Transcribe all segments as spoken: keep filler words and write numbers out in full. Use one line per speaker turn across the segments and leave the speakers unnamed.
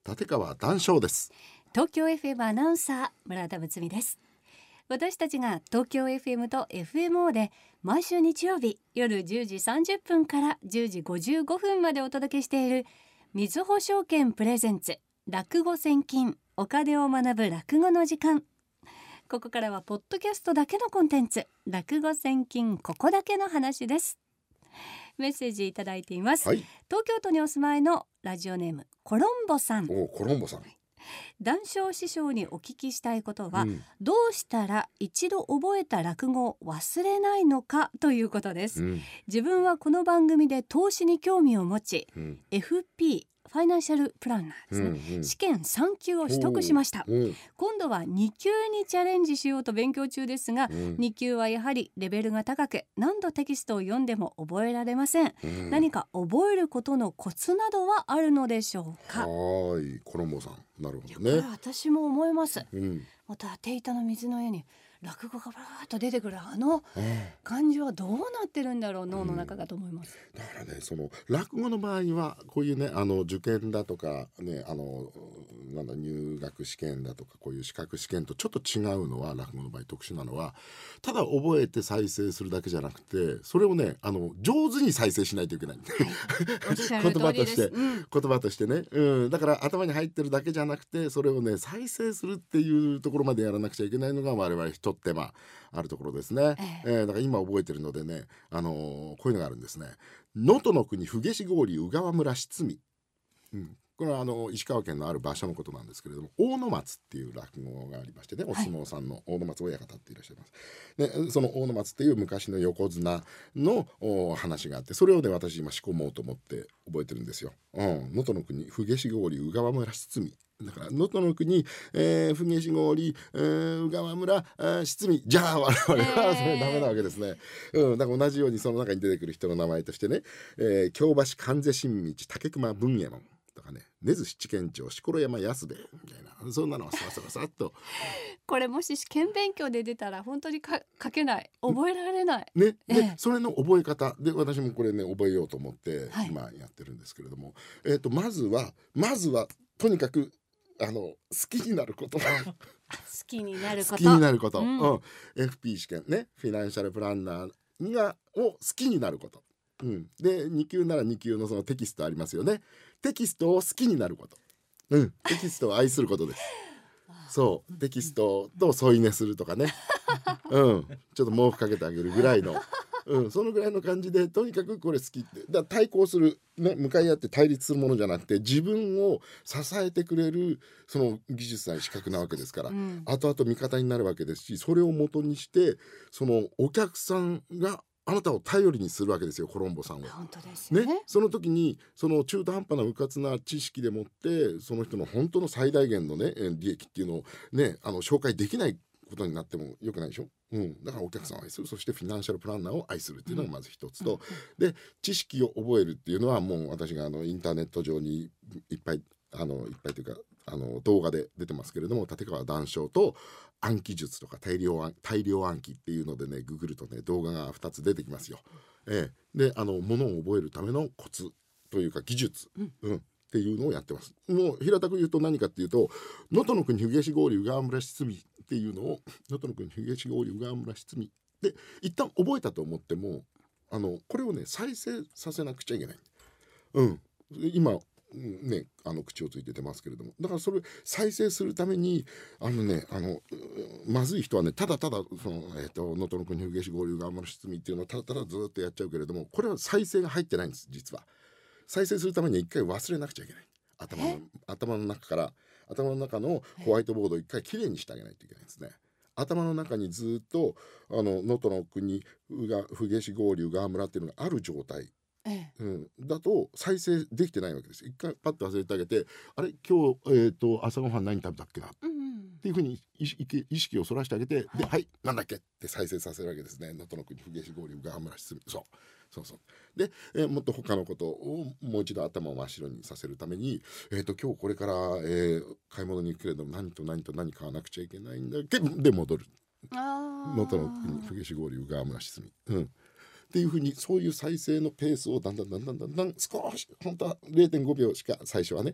立川談笑です。
東京 エフエム アナウンサー村田睦美です。私たちが東京 エフエム と エフエムオー で毎週日曜日夜じゅうじさんじゅっぷんからじゅうじごじゅうごふんまでお届けしているみずほ証券プレゼンツ落語千金お金を学ぶ落語の時間。ここからはポッドキャストだけのコンテンツ落語千金ここだけの話です。メッセージいただいています、はい、東京都にお住まいのラジオネームコロンボさん。
おコロンボさん、
談笑師匠にお聞きしたいことは、うん、どうしたら一度覚えた落語を忘れないのかということです、うん、自分はこの番組で投資に興味を持ち、うん、エフピー ファイナンシャルプランナーですね、うんうん、試験さん級を取得しました。今度はに級にチャレンジしようと勉強中ですが、うん、に級はやはりレベルが高く何度テキストを読んでも覚えられません、うん、何か覚えることのコツなどはあるのでしょうか。
はい、コロンボさん、なるほどね。
これ私も思います、うん、また手板の水の上に落語がバーッと出てくるあの感じはどうなってるんだろう、脳の中がと思います、
うん、だからね、その落語の場合はこういうね、あの受験だとかね、あのなんだ入学試験だとかこういう資格試験とちょっと違うのは、落語の場合特殊なのは、ただ覚えて再生するだけじゃなくて、それをね、あの上手に再生しないといけない、はい、言葉として、うん、言葉としてね、うん、だから頭に入ってるだけじゃなくて、それをね再生するっていうところまでやらなくちゃいけないのが我々一手間あるところですね、えーえー、だから今覚えてるのでね、あのー、こういうのがあるんですね。能登の国冬し郡宇川村七味、うん、これはあの石川県のある場所のことなんですけれども、大野松っていう落語がありましてね、お相撲さんの大野松親方っていらっしゃいます、でその大野松っていう昔の横綱の話があって、それをね私今仕込もうと思って覚えてるんですよ。能登、うん、の国冬し郡宇川村七味だから、能登の国、えー、冬し郡、えー、宇川村、七味、じゃあ我々はそれダメなわけですね、うん、だから同じようにその中に出てくる人の名前としてね、えー、京橋関瀬新道竹熊文右衛門とかね、根津七軒長錣山安兵衛みたいな、そんなのはさらさらさっと
これもし試験勉強で出たら本当にか書けない、覚えられない
ね、で、ええ、それの覚え方で私もこれね覚えようと思って今やってるんですけれども、はい、えーとまずはまずはとにかくあの好きになること好
きになること
好きになること、うんうん、エフピー 試験ね、フィナンシャルプランナーがを好きになること、うん、でに級ならに級のそのテキストありますよね。テキストを好きになること、うん、テキストを愛することですそうテキストと添い寝するとかね、うん、ちょっと毛布かけてあげるぐらいのうん、そのぐらいの感じで、とにかくこれ好きって、だから対抗する、ね、向かい合って対立するものじゃなくて、自分を支えてくれるその技術なり資格なわけですから、うん、後々味方になるわけですし、それを元にしてそのお客さんがあなたを頼りにするわけですよ、コロンボさんは。
本当ですね。
ね、その時にその中途半端なうかつな知識でもってその人の本当の最大限のね利益っていうのをね、あの紹介できないことになってもよくないでしょ、うん、だからお客さんを愛する、そしてフィナンシャルプランナーを愛するっていうのがまず一つと、うん、で知識を覚えるっていうのはもう私があのインターネット上にいっぱいあのいっぱいというかあの動画で出てますけれども、立川談笑と暗記術とか大量暗大量暗記っていうのでね、ググるとね動画がふたつ出てきますよ、ええ、であの物を覚えるためのコツというか技術、うんうんっていうのをやってます。もう平たく言うと何かっていうと、能登の国冬し郡宇川村七味っていうのを能登の国冬し郡宇川村七味で一旦覚えたと思っても、あのこれをね再生させなくちゃいけない、うん、今ねあの口をついて出ますけれども、だからそれ再生するためにあのねあのまずい人はね、ただただそのえっと能登の国冬し郡宇川村七味っていうのをただただずっとやっちゃうけれども、これは再生が入ってないんです。実は再生するためには一回忘れなくちゃいけない。頭の頭の中から頭の中のホワイトボードを一回きれいにしてあげないといけないんですね。頭の中にずっとあの能登の国冬し郡宇川村っていうのがある状態、ええうん、だと再生できてないわけです。一回パッと忘れてあげて、あれ今日、えー、と朝ごはん何食べたっけな、うんうん、っていうふうに意識、意識をそらしてあげて、はい、ではいなんだっけって再生させるわけですね。能登の国冬し郡宇川村七味、そうそうそうで、えー、もっと他のことをもう一度頭を真っ白にさせるために、えー、と今日これから、えー、買い物に行くけれども何と何と何買わなくちゃいけないんだっけで戻る。能登の国冬し郡宇川村七味、うん、っていうふうにそういう再生のペースをだんだんだんだんだんだん少し本当は れいてんごびょうしか最初はね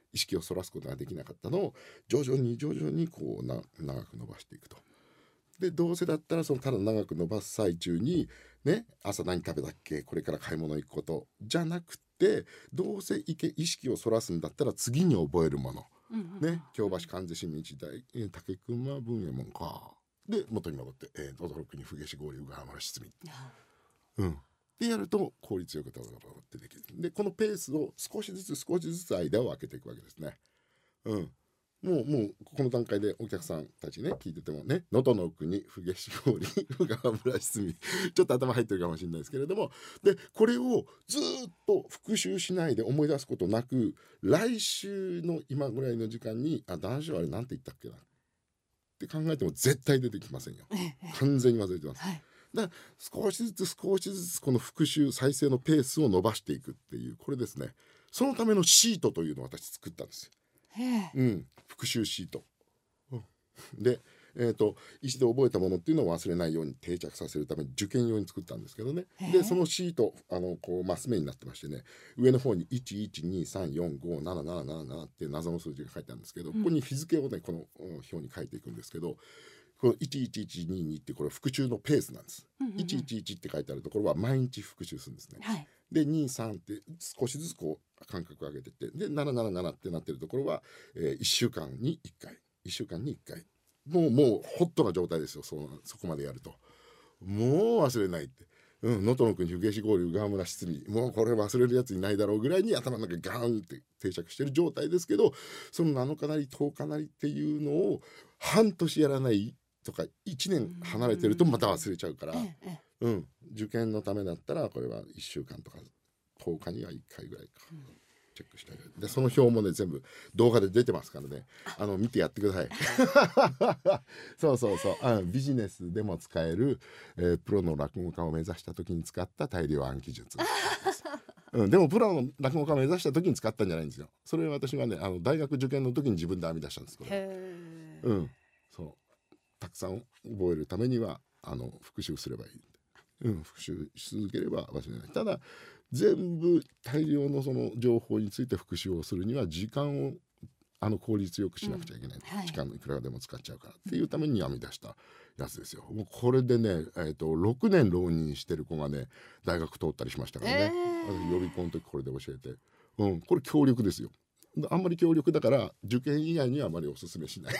意識をそらすことができなかったのを徐々に徐々にこうな長く伸ばしていくと。でどうせだったらそのただ長く伸ばす最中にね、朝何食べたっけ、これから買い物行くことじゃなくて、どうせいけ意識をそらすんだったら次に覚えるもの、
うんうん、
ね、京橋関西新日大、えー、武君は文右衛門かで元に戻って、えー、驚くに不下し合流が浜失明、うんでやると効率よくダダダダってできる。でこのペースを少しずつ少しずつ間を空けていくわけですね。うんもうもうこの段階でお客さんたちね聞いててもね、能登の国不下し合流川村失明ちょっと頭入ってるかもしれないですけれども、でこれをずっと復習しないで思い出すことなく、来週の今ぐらいの時間にあ男子はあれなんて言ったっけなって考えても絶対出てきませんよ。完全に忘れてます。はい、だから少しずつ少しずつこの復習再生のペースを伸ばしていくっていう、これですね。そのためのシートというのを私作ったんですよ。うん、復習シート、うん、で、えーと、一度覚えたものっていうのを忘れないように定着させるために受験用に作ったんですけどね。でそのシートあのこうマス目になってましてね、上の方にいちいちにさんよんごなななななななっていう謎の数字が書いてあるんですけど、ここに日付をねこの表に書いていくんですけど、このいちいちいちににってこれ復習のペースなんです。うんうんうん、いちいちいちって書いてあるところは毎日復習するんですね。はい、でにさんって少しずつこう間隔を上げていって、でななななななってなってるところは、えー、いっしゅうかんにいっかいいっしゅうかんにいっかい、もうもうホットな状態ですよ。 そ, そこまでやるともう忘れないって、能登の国不下し合流川村失明、もうこれ忘れるやついないだろうぐらいに頭の中ガーンって定着してる状態ですけど、そのなのかなりとおかなりっていうのを半年やらないとかいちねん離れてるとまた忘れちゃうから、うん、受験のためだったらこれはいっしゅうかんとかとおかにはいっかいぐらいか、うん、チェックしてあげる。でその表もね全部動画で出てますからね、あの見てやってくださいそうそうそう、あビジネスでも使える、えー、プロの落語家を目指した時に使った大量暗記術うん、でもプロの落語家を目指した時に使ったんじゃないんですよ。それは私はねあの大学受験の時に自分で編み出したんです。これうん、そうたくさん覚えるためにはあの復習すればいい、うん、復習し続ければ忘れない。ただ全部大量のその情報について復習をするには時間をあの効率よくしなくちゃいけない、うんはい、時間いくらでも使っちゃうからっていうために編み出したやつですよ。もうこれでね、えーと、ろくねん浪人してる子がね大学通ったりしましたからね、えー、予備校の時これで教えて、うん、これ強力ですよ。あんまり強力だから受験以外にはあまりおすすめしない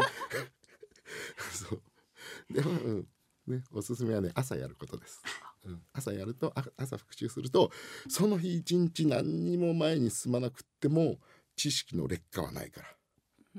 そうでも、うんね、おすすめはね朝やることです、うん、朝やると朝復習するとその日一日何にも前に進まなくっても知識の劣化はないから、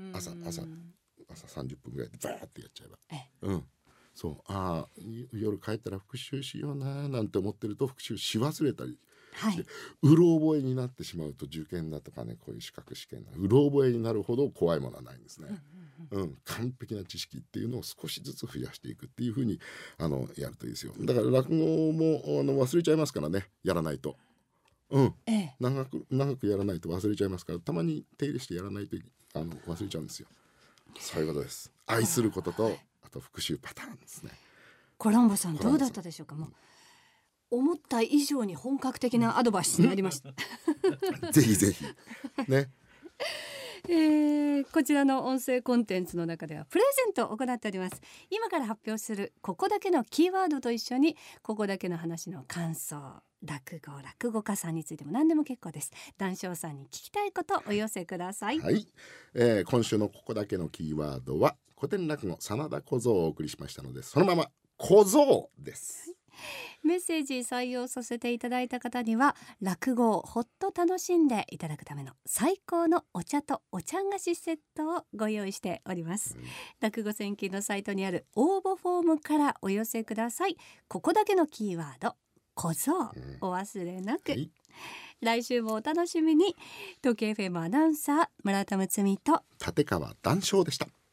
朝朝朝さんじゅっぷんぐらいでバーってやっちゃえば、うん、そうあ夜帰ったら復習しようななんて思ってると復習し忘れたりはい、うろ覚えになってしまうと受験だとかねこういう資格試験うろ覚えになるほど怖いものはないんですね、うんうんうん、完璧な知識っていうのを少しずつ増やしていくっていう風にあのやるといいですよ。だから落語もあの忘れちゃいますからねやらないと、うんええ、長く長くやらないと忘れちゃいますから、たまに手入れしてやらないとあの忘れちゃうんですよ。そういうことです。愛することとあと復習パターンですね。
コランボさんどうだったでしょうか。もう思った以上に本格的なアドバイスになりました
ぜひぜひね
えー、こちらの音声コンテンツの中ではプレゼントを行っております。今から発表するここだけのキーワードと一緒にここだけの話の感想、落語落語家さんについても何でも結構です。談笑さんに聞きたいことお寄せください。
はい、えー、今週のここだけのキーワードは古典落語真田小僧をお送りしましたのでそのまま小僧です。
メッセージ採用させていただいた方には落語をほっと楽しんでいただくための最高のお茶とお茶菓子セットをご用意しております、うん、落語戦記のサイトにある応募フォームからお寄せください。ここだけのキーワード小僧、うん、お忘れなく、はい、来週もお楽しみに。東京 エフエム アナウンサー村田睦美と
立川談笑でした。